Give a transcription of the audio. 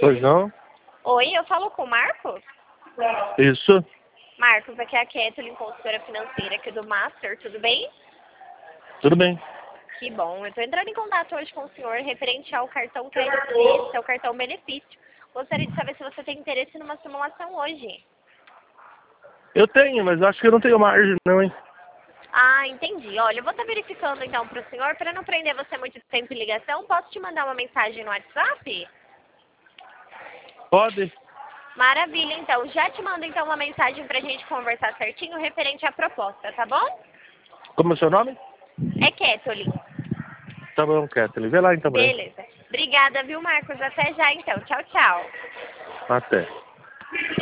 Pois não? Oi, eu falo com o Marcos? Isso. Marcos, aqui é a Kathleen, consultora financeira aqui do Master, tudo bem? Tudo bem. Que bom, eu estou entrando em contato hoje com o senhor referente ao cartão Crédito Suisse, ao cartão benefício. Gostaria de saber se você tem interesse numa simulação hoje. Eu tenho, mas acho que eu não tenho margem não, hein? Ah, entendi. Olha, eu vou estar verificando então para o senhor, para não prender você muito tempo em ligação, posso te mandar uma mensagem no WhatsApp? Pode? Maravilha, então. Já te mando então uma mensagem para a gente conversar certinho referente à proposta, tá bom? Como é o seu nome? É Kathleen. Tá bom, Kathleen. Vê lá então, Breno. Beleza. Obrigada, viu, Marcos? Até já então. Tchau, tchau. Até.